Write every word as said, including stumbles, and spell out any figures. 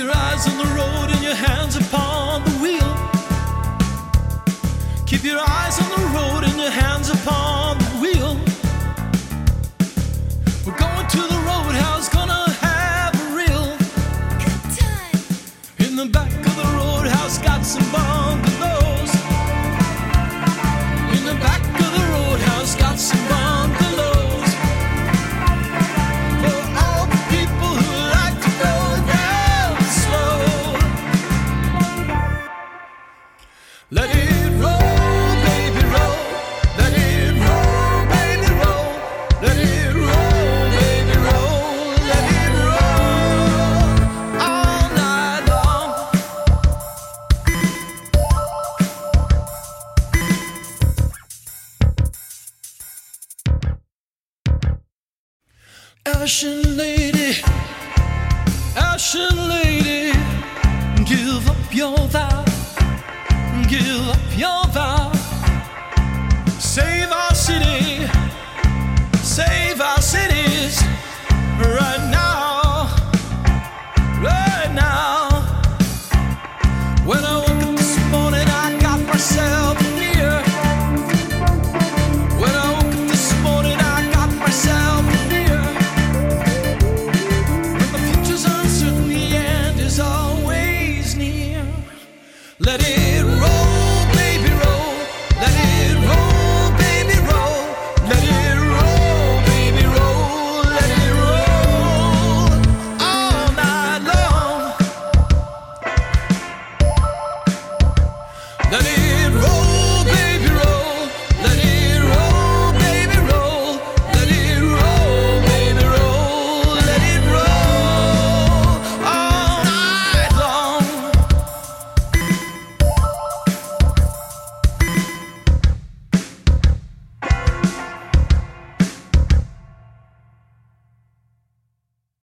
your eyes on the road and your hands upon the wheel. Keep your eyes on the road and your hands upon the wheel. We're going to the roadhouse, gonna have a real good time. In the back of the roadhouse, got some bungalows. In the back of the roadhouse, got some bungalows. For all the people who like to go down slow. Let it roll, baby, roll. Let it roll, baby, roll. Let it roll, baby, roll. Let it roll all night long. Ashen lady, ashen lady, give up your vow, give up your vow. Save our city, save our cities right now, right now. When I woke up this morning, I got myself a beer. When I woke up this morning, I got myself a beer. When the future's uncertain, the end is always near. Let it roll, baby, roll. Let it roll, baby, roll. Let it roll, baby, roll. Let it roll all night long. Let it